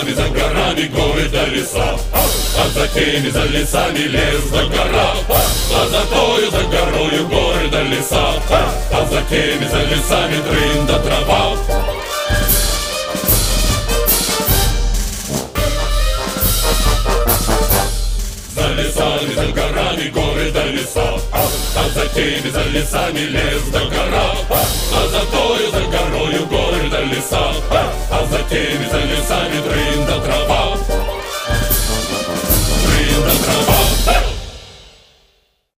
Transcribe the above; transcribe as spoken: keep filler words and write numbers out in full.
лесами, за горами горы да леса. А за теми, за лесами лес да гора, а за тою, за горою горы да леса. А за теми, за лесами дрын да трава. За лесами, за горами горы да леса, а за теми, за лесами лес да гора, а за тою, за горою горы да леса.